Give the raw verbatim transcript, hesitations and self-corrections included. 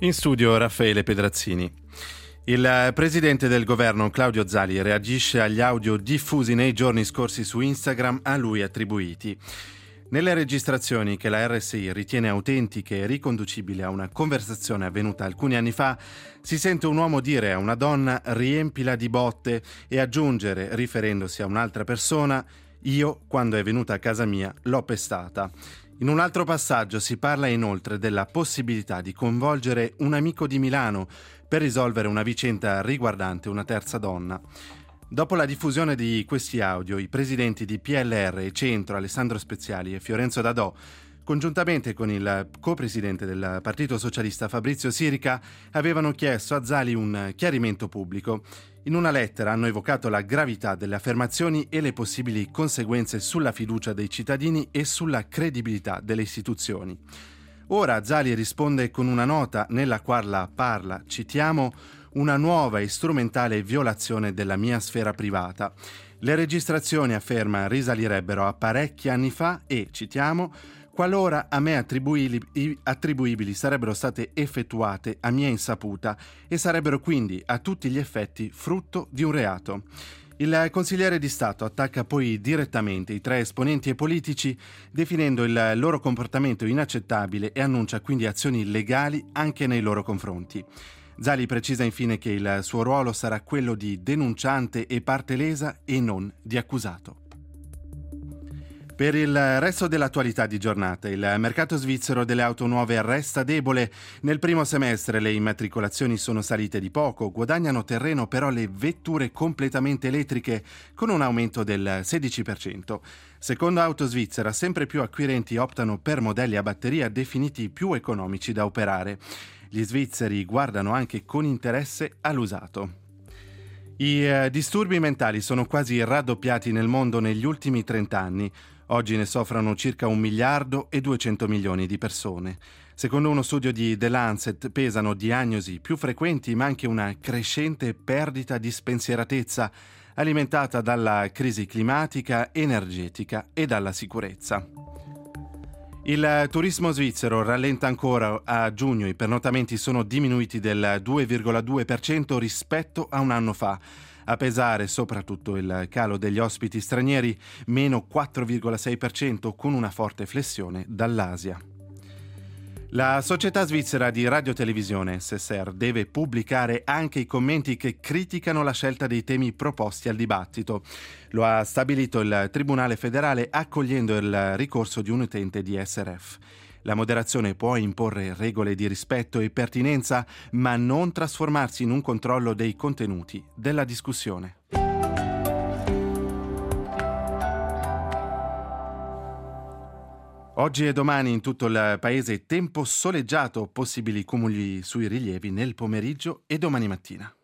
In studio Raffaele Pedrazzini. Il presidente del governo Claudio Zali reagisce agli audio diffusi nei giorni scorsi su Instagram a lui attribuiti. Nelle registrazioni che la R S I ritiene autentiche e riconducibili a una conversazione avvenuta alcuni anni fa, si sente un uomo dire a una donna «riempila di botte» e aggiungere, riferendosi a un'altra persona, «io, quando è venuta a casa mia, l'ho pestata». In un altro passaggio si parla inoltre della possibilità di coinvolgere un amico di Milano per risolvere una vicenda riguardante una terza donna. Dopo la diffusione di questi audio, i presidenti di P L R e Centro, Alessandro Speziali e Fiorenzo Dadò, congiuntamente con il co-presidente del Partito Socialista Fabrizio Sirica, avevano chiesto a Zali un chiarimento pubblico. In una lettera hanno evocato la gravità delle affermazioni e le possibili conseguenze sulla fiducia dei cittadini e sulla credibilità delle istituzioni. Ora Zali risponde con una nota nella quale parla, citiamo, una nuova e strumentale violazione della mia sfera privata. Le registrazioni, afferma, risalirebbero a parecchi anni fa e, citiamo, qualora a me attribuibili, attribuibili sarebbero state effettuate a mia insaputa e sarebbero quindi a tutti gli effetti frutto di un reato. Il consigliere di Stato attacca poi direttamente i tre esponenti e politici, definendo il loro comportamento inaccettabile e annuncia quindi azioni legali anche nei loro confronti. Zali precisa infine che il suo ruolo sarà quello di denunciante e parte lesa e non di accusato. Per il resto dell'attualità di giornata, il mercato svizzero delle auto nuove resta debole. Nel primo semestre le immatricolazioni sono salite di poco, guadagnano terreno però le vetture completamente elettriche con un aumento del sedici per cento. Secondo Autosvizzera, sempre più acquirenti optano per modelli a batteria definiti più economici da operare. Gli svizzeri guardano anche con interesse all'usato. I eh, disturbi mentali sono quasi raddoppiati nel mondo negli ultimi trent'anni. Oggi ne soffrono circa un miliardo e duecento milioni di persone. Secondo uno studio di The Lancet pesano diagnosi più frequenti ma anche una crescente perdita di spensieratezza alimentata dalla crisi climatica, energetica e dalla sicurezza. Il turismo svizzero rallenta ancora. A giugno i pernottamenti sono diminuiti del due virgola due per cento rispetto a un anno fa. A pesare soprattutto il calo degli ospiti stranieri, meno quattro virgola sei per cento con una forte flessione dall'Asia. La società svizzera di radiotelevisione S S R deve pubblicare anche i commenti che criticano la scelta dei temi proposti al dibattito. Lo ha stabilito il Tribunale federale accogliendo il ricorso di un utente di S R F. La moderazione può imporre regole di rispetto e pertinenza, ma non trasformarsi in un controllo dei contenuti della discussione. Oggi e domani in tutto il paese tempo soleggiato, possibili cumuli sui rilievi nel pomeriggio e domani mattina.